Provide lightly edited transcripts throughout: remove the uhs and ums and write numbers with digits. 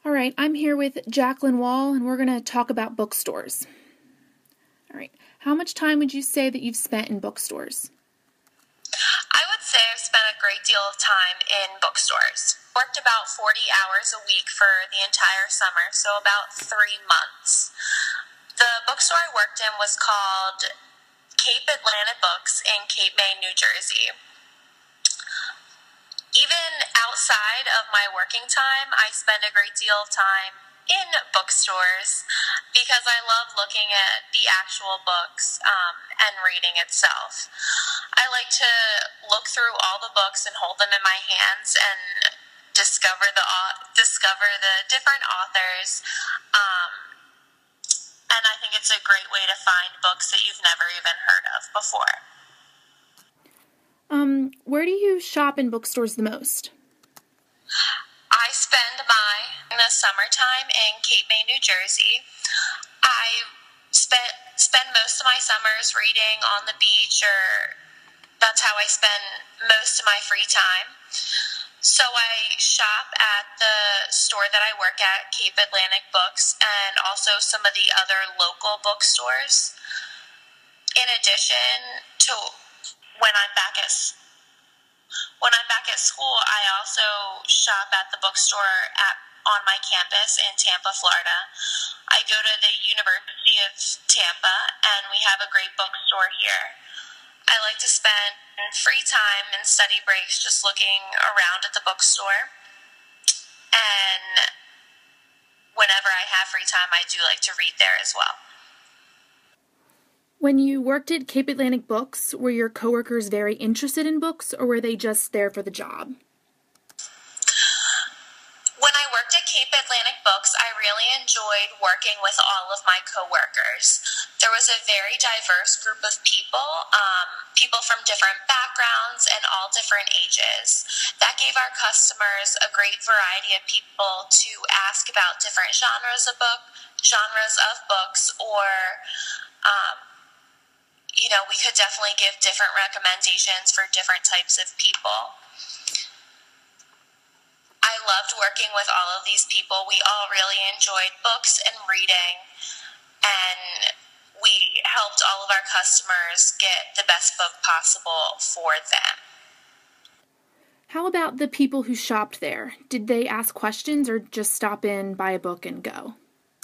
All right, I'm here with Jacqueline Wall, and we're going to talk about bookstores. All right, how much time would you say that you've spent in bookstores? I would say I've spent a great deal of time in bookstores. Worked about 40 hours a week for the entire summer, so about 3 months. The bookstore I worked in was called Cape Atlantic Books in Cape May, New Jersey. Even outside of my working time, I spend a great deal of time in bookstores because I love looking at the actual books and reading itself. I like to look through all the books and hold them in my hands and discover the different authors. And I think it's a great way to find books that you've never even heard of before. Where do you shop in bookstores the most? I spend in the summertime in Cape May, New Jersey. I spend most of my summers reading on the beach, or that's how I spend most of my free time. So I shop at the store that I work at, Cape Atlantic Books, and also some of the other local bookstores. In addition to when I'm back at school, I also shop at the bookstore on my campus in Tampa, Florida. I go to the University of Tampa, and we have a great bookstore here. I like to spend free time and study breaks just looking around at the bookstore. And whenever I have free time, I do like to read there as well. When you worked at Cape Atlantic Books, were your coworkers very interested in books, or were they just there for the job? When I worked at Cape Atlantic Books, I really enjoyed working with all of my coworkers. There was a very diverse group of people, people from different backgrounds and all different ages. That gave our customers a great variety of people to ask about different genres of books, or we could definitely give different recommendations for different types of people. I loved working with all of these people. We all really enjoyed books and reading, and we helped all of our customers get the best book possible for them. How about the people who shopped there? Did they ask questions or just stop in, buy a book, and go?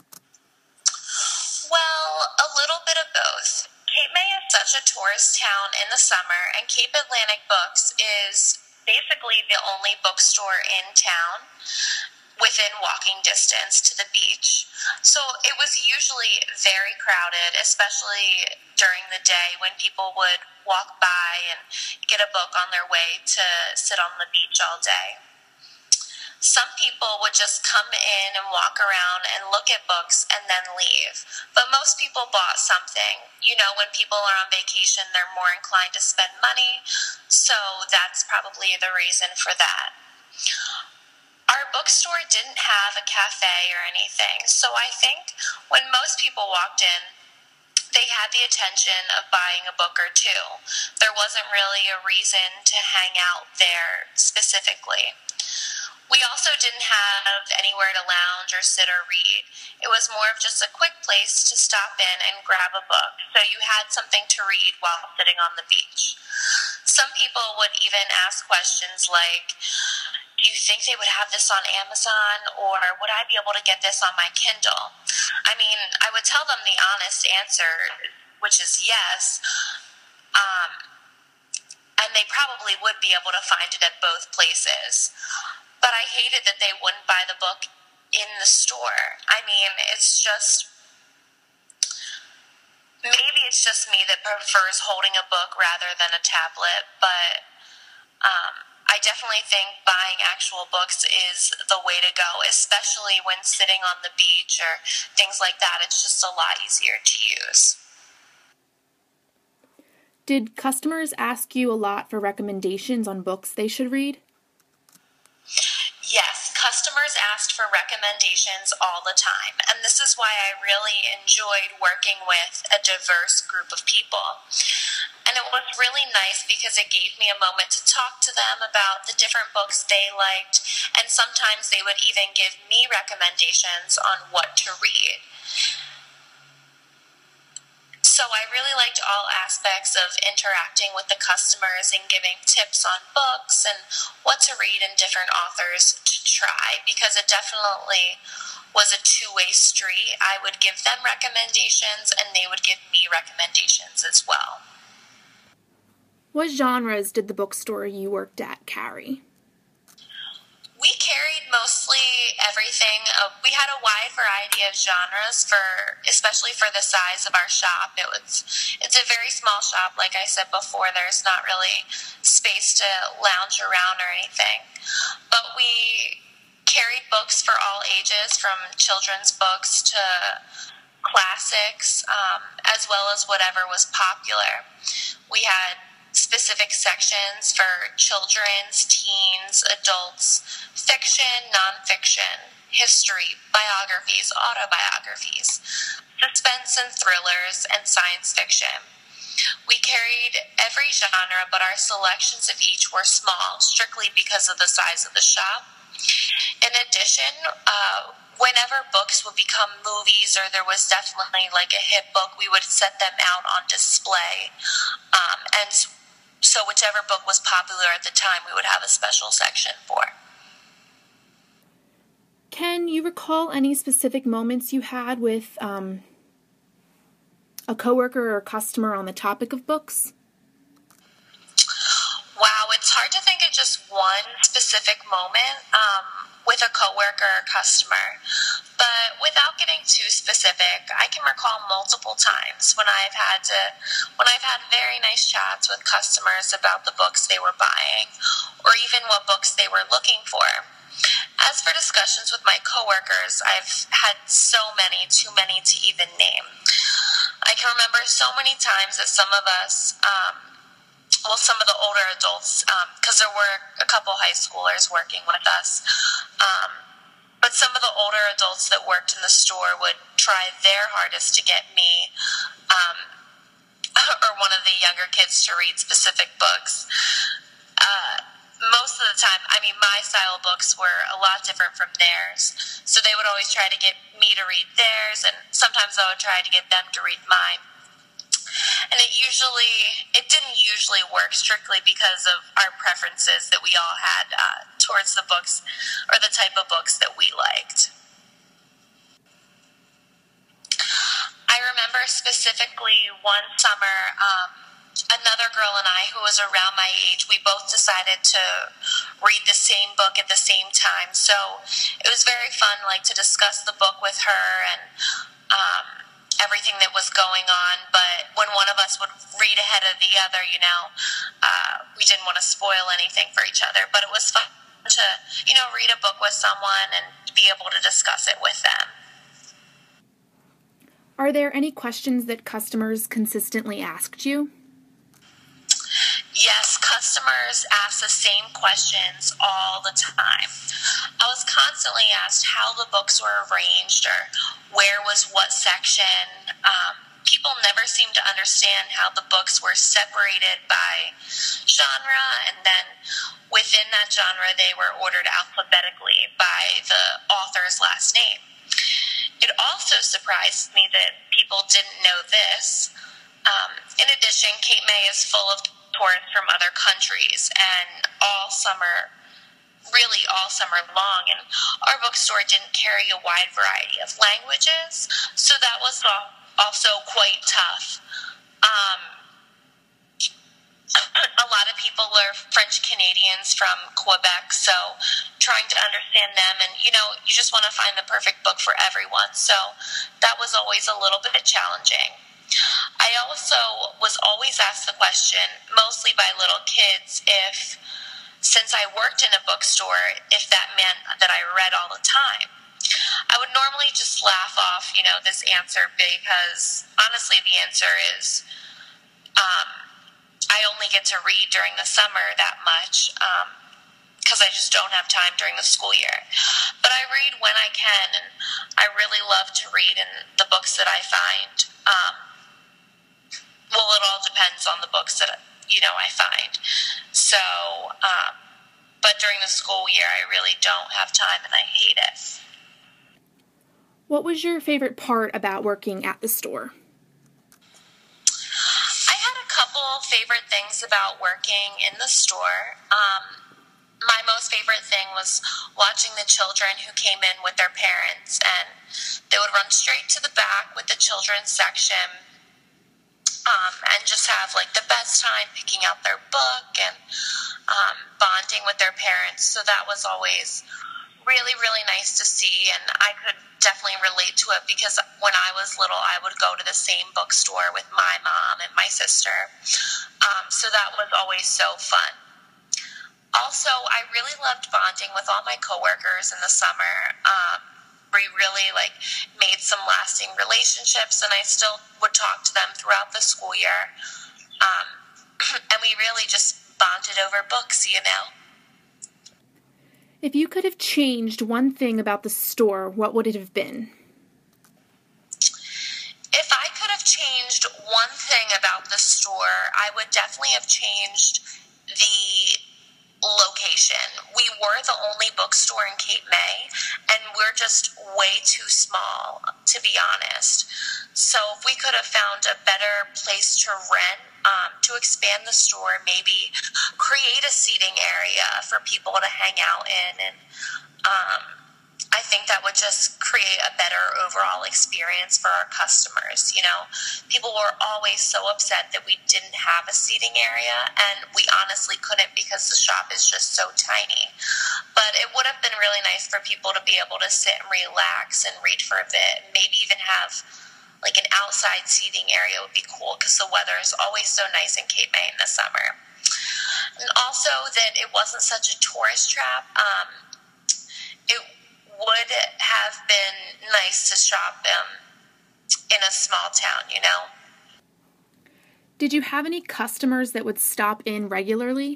Well, a little bit of both. Cape May is such a tourist town in the summer, and Cape Atlantic Books is basically the only bookstore in town within walking distance to the beach. So it was usually very crowded, especially during the day when people would walk by and get a book on their way to sit on the beach all day. Some people would just come in and walk around and look at books and then leave. But most people bought something. When people are on vacation, they're more inclined to spend money. So that's probably the reason for that. Our bookstore didn't have a cafe or anything. So I think when most people walked in, they had the intention of buying a book or two. There wasn't really a reason to hang out there specifically. We also didn't have anywhere to lounge or sit or read. It was more of just a quick place to stop in and grab a book, so you had something to read while sitting on the beach. Some people would even ask questions like, do you think they would have this on Amazon, or would I be able to get this on my Kindle? I mean, I would tell them the honest answer, which is yes, and they probably would be able to find it at both places. But I hated that they wouldn't buy the book in the store. I mean, maybe it's just me that prefers holding a book rather than a tablet, but I definitely think buying actual books is the way to go, especially when sitting on the beach or things like that. It's just a lot easier to use. Did customers ask you a lot for recommendations on books they should read? Yes, customers asked for recommendations all the time, and this is why I really enjoyed working with a diverse group of people. And And it was really nice because it gave me a moment to talk to them about the different books they liked, and sometimes they would even give me recommendations on what to read. So I really liked all aspects of interacting with the customers and giving tips on books and what to read and different authors to try, because it definitely was a two-way street. I would give them recommendations and they would give me recommendations as well. What genres did the bookstore you worked at carry? We carried mostly everything. We had a wide variety of genres, especially for the size of our shop. It's a very small shop. Like I said before, there's not really space to lounge around or anything. But we carried books for all ages, from children's books to classics, as well as whatever was popular. We had specific sections for children's, teens, adults, fiction, nonfiction, history, biographies, autobiographies, suspense and thrillers, and science fiction. We carried every genre, but our selections of each were small, strictly because of the size of the shop. In addition, whenever books would become movies, or there was definitely like a hit book, we would set them out on display. And so whichever book was popular at the time, we would have a special section for. Can you recall any specific moments you had with a coworker or customer on the topic of books? Wow, it's hard to think of just one specific moment with a coworker or customer. But without getting too specific, I can recall multiple times when I've had very nice chats with customers about the books they were buying, or even what books they were looking for. As for discussions with my coworkers, I've had so many, too many to even name. I can remember so many times that some of us, some of the older adults, because there were a couple high schoolers working with us, but some of the older adults that worked in the store would try their hardest to get me or one of the younger kids to read specific books. Most of the time, my style of books were a lot different from theirs, so they would always try to get me to read theirs, and sometimes I would try to get them to read mine. And it didn't usually work, strictly because of our preferences that we all had towards the books or the type of books that we liked. I remember specifically one summer, another girl and I, who was around my age, we both decided to read the same book at the same time. So it was very fun, to discuss the book with her and everything that was going on. But when one of us would read ahead of the other, we didn't want to spoil anything for each other. But it was fun to, read a book with someone and be able to discuss it with them. Are there any questions that customers consistently asked you? Yes, customers ask the same questions all the time. I was constantly asked how the books were arranged or where was what section. People never seemed to understand how the books were separated by genre, and then within that genre they were ordered alphabetically by the author's last name. It also surprised me that people didn't know this. In addition, Cape May is full of tourists from other countries, and all summer long, and our bookstore didn't carry a wide variety of languages, so that was also quite tough. A lot of people are French Canadians from Quebec, so trying to understand them, and you just want to find the perfect book for everyone, so that was always a little bit challenging. I also was always asked the question, mostly by little kids, since I worked in a bookstore, if that meant that I read all the time. I would normally just laugh off, this answer, because honestly the answer is I only get to read during the summer that much because I just don't have time during the school year. But I read when I can, and I really love to read in the books that I find. well, it all depends on the books that, I find. So, but during the school year, I really don't have time, and I hate it. What was your favorite part about working at the store? I had a couple favorite things about working in the store. My most favorite thing was watching the children who came in with their parents, and they would run straight to the back with the children's section, and just have the best time picking out their book and bonding with their parents. So that was always really, really nice to see, and I could definitely relate to it because when I was little, I would go to the same bookstore with my mom and my sister. So that was always so fun. Also, I really loved bonding with all my coworkers in the summer. We really made some lasting relationships, and I still would talk to them throughout the school year. And we really just bonded over books, If you could have changed one thing about the store, what would it have been? If I could have changed one thing about the store, I would definitely have changed the location. We were the only bookstore in Cape May, and we're just way too small, to be honest. So if we could have found a better place to rent, to expand the store, maybe create a seating area for people to hang out in, and I think that would just create a better overall experience for our customers. People were always so upset that we didn't have a seating area, and we honestly couldn't because the shop is just so tiny. But it would have been really nice for people to be able to sit and relax and read for a bit, maybe even have an outside seating area would be cool because the weather is always so nice in Cape May in the summer. And also that it wasn't such a tourist trap. It would have been nice to shop in a small town, Did you have any customers that would stop in regularly?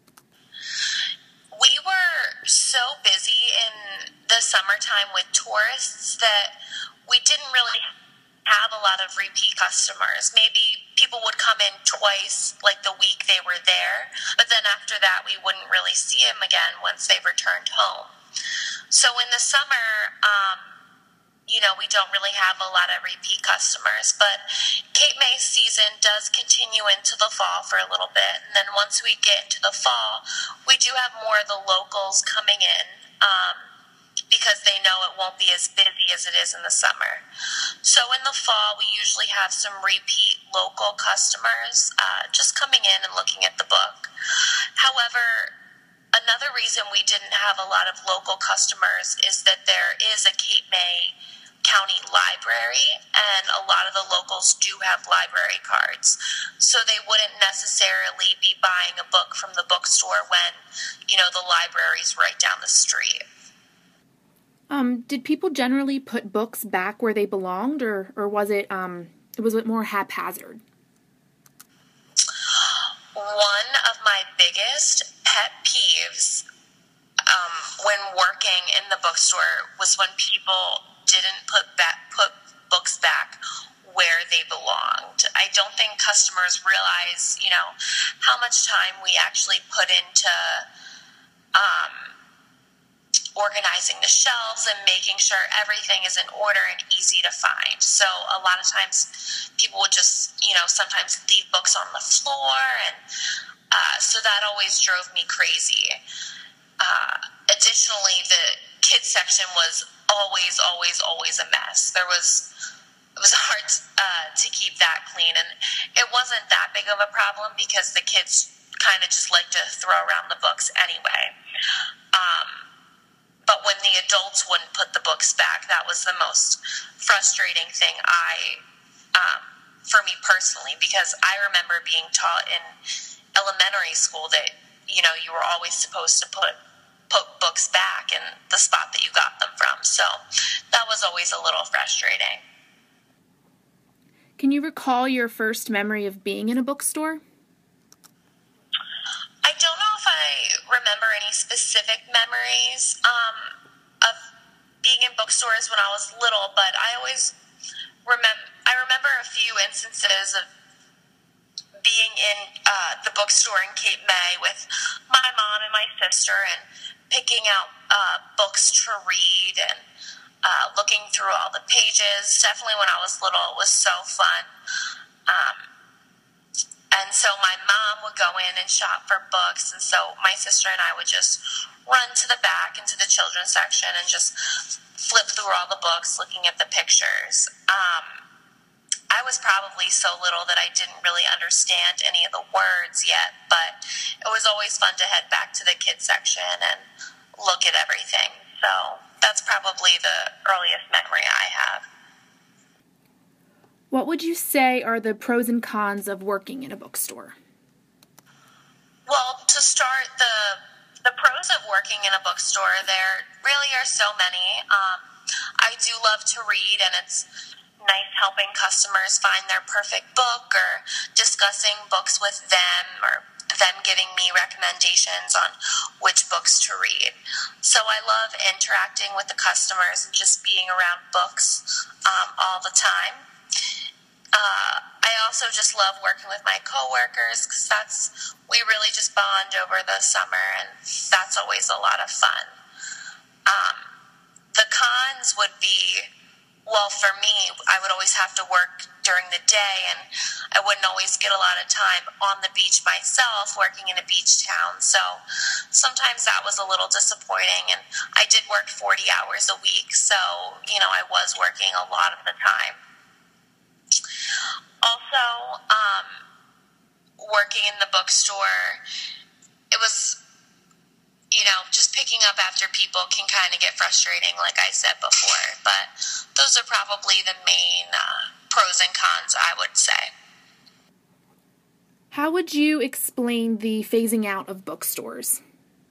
We were so busy in the summertime with tourists that we didn't really have a lot of repeat customers. Maybe people would come in twice, the week they were there, but then after that we wouldn't really see them again once they returned home. So in the summer, we don't really have a lot of repeat customers, but Cape May season does continue into the fall for a little bit, and then once we get into the fall, we do have more of the locals coming in, because they know it won't be as busy as it is in the summer. So in the fall, we usually have some repeat local customers just coming in and looking at the book. However, another reason we didn't have a lot of local customers is that there is a Cape May County library, and a lot of the locals do have library cards. So they wouldn't necessarily be buying a book from the bookstore when, the library's right down the street. Did people generally put books back where they belonged, or was it more haphazard? One of my biggest pet peeves when working in the bookstore was when people didn't put books back where they belonged. I don't think customers realize, how much time we actually put into organizing the shelves and making sure everything is in order and easy to find. So a lot of times people would just, sometimes leave books on the floor, and so that always drove me crazy. Additionally, the kids section was always a mess. It was hard to keep that clean, and it wasn't that big of a problem because the kids kind of just like to throw around the books anyway. But when the adults wouldn't put the books back, that was the most frustrating thing for me personally, because I remember being taught in elementary school that, you were always supposed to put books back in the spot that you got them from. So that was always a little frustrating. Can you recall your first memory of being in a bookstore? I don't know if I remember any specific memories of being in bookstores when I was little, but I always remember a few instances of being in the bookstore in Cape May with my mom and my sister and picking out books to read and looking through all the pages. Definitely when I was little, it was so fun. And so my mom would go in and shop for books, and so my sister and I would just run to the back into the children's section and just flip through all the books looking at the pictures. I was probably so little that I didn't really understand any of the words yet, but it was always fun to head back to the kids section and look at everything. So that's probably the earliest memory I have. What would you say are the pros and cons of working in a bookstore? Well, to start, the pros of working in a bookstore, there really are so many. I do love to read, and it's nice helping customers find their perfect book or discussing books with them or them giving me recommendations on which books to read. So I love interacting with the customers and just being around books all the time. I also just love working with my coworkers because we really just bond over the summer, and that's always a lot of fun. The cons would be, well, for me, I would always have to work during the day, and I wouldn't always get a lot of time on the beach myself, working in a beach town. So sometimes that was a little disappointing, and I did work 40 hours a week, so, I was working a lot of the time. Also, working in the bookstore, it was, just picking up after people can kind of get frustrating, like I said before. But those are probably the main pros and cons, I would say. How would you explain the phasing out of bookstores?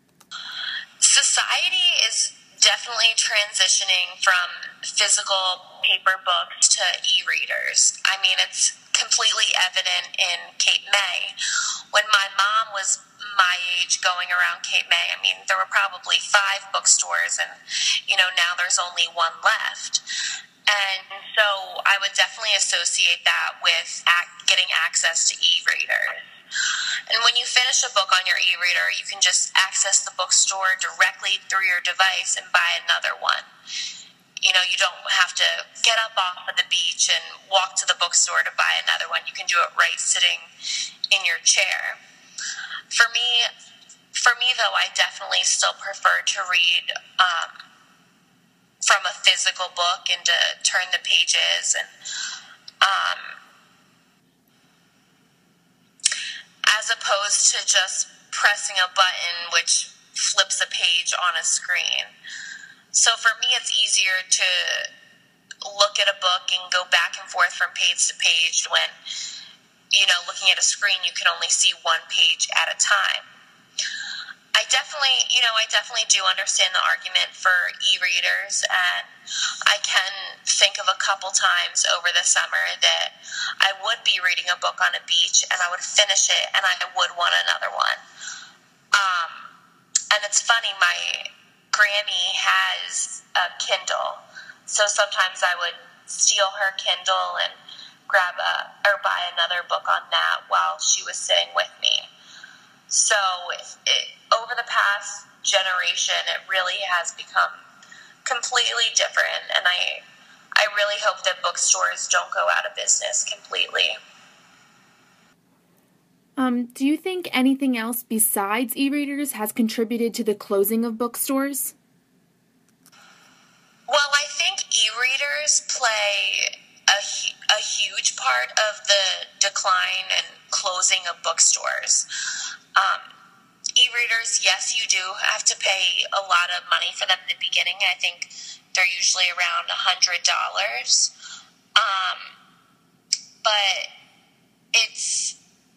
Society is definitely transitioning from physical paper books to e-readers. I mean, it's completely evident in Cape May. When my mom was my age going around Cape May, there were probably 5 bookstores, and, now there's only 1 left. And so I would definitely associate that with getting access to e-readers. And when you finish a book on your e-reader, you can just access the bookstore directly through your device and buy another one. You don't have to get up off of the beach and walk to the bookstore to buy another one. You can do it right sitting in your chair. For me though, I definitely still prefer to read from a physical book and to turn the pages, and as opposed to just pressing a button which flips a page on a screen. So for me, it's easier to look at a book and go back and forth from page to page when, looking at a screen, you can only see 1 page at a time. I definitely do understand the argument for e-readers, and I can think of a couple times over the summer that I would be reading a book on a beach and I would finish it and I would want another one. And it's funny, my Granny has a Kindle, so sometimes I would steal her Kindle and buy another book on that while she was sitting with me. So over the past generation, it really has become completely different, and I really hope that bookstores don't go out of business completely. Do you think anything else besides e-readers has contributed to the closing of bookstores? Well, I think e-readers play a huge part of the decline and closing of bookstores. E-readers, yes, you do have to pay a lot of money for them in the beginning. I think they're usually around $100. But it's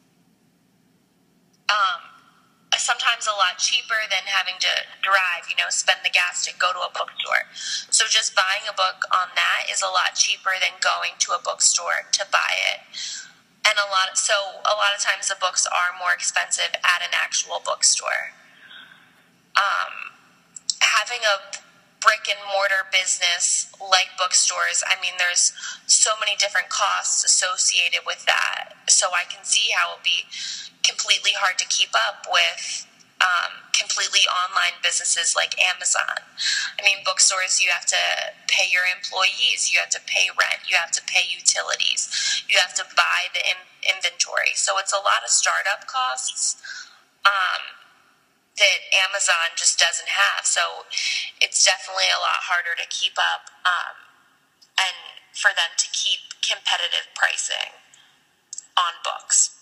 sometimes a lot cheaper than having to drive, spend the gas to go to a bookstore. So just buying a book on that is a lot cheaper than going to a bookstore to buy it. And a lot of times the books are more expensive at an actual bookstore. Having a brick and mortar business like bookstores, I mean, there's so many different costs associated with that. So I can see how it would be completely hard to keep up with completely online businesses like Amazon. I mean, bookstores, you have to pay your employees, you have to pay rent, you have to pay utilities, you have to buy the inventory. So it's a lot of startup costs that Amazon just doesn't have. So it's definitely a lot harder to keep up and for them to keep competitive pricing on books.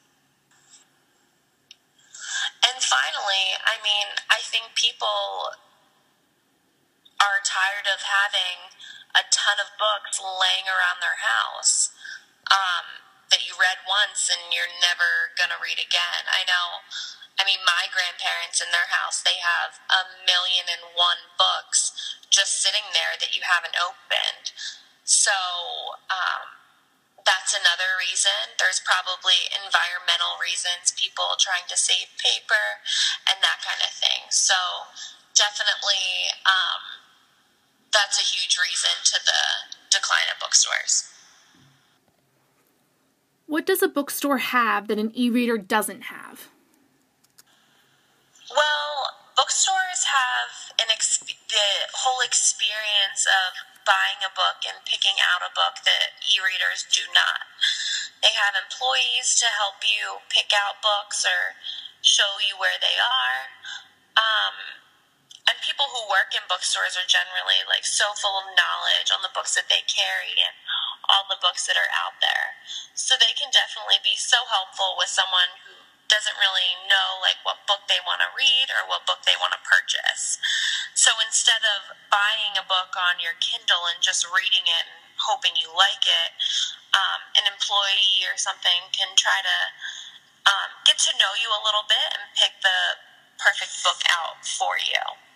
And finally, I mean, I think people are tired of having a ton of books laying around their house that you read once and you're never going to read again. I know, I mean, my grandparents in their house, they have 1,000,001 books just sitting there that you haven't opened. So, that's another reason. There's probably environmental reasons, people trying to save paper and that kind of thing. So definitely that's a huge reason to the decline of bookstores. What does a bookstore have that an e-reader doesn't have? Well, bookstores have the whole experience of buying a book and picking out a book that e-readers do not. They have employees to help you pick out books or show you where they are. And people who work in bookstores are generally like so full of knowledge on the books that they carry and all the books that are out there. So they can definitely be so helpful with someone who doesn't really know like what book they want to read or what book they want to purchase. So instead of buying a book on your Kindle and just reading it and hoping you like it, an employee or something can try to get to know you a little bit and pick the perfect book out for you.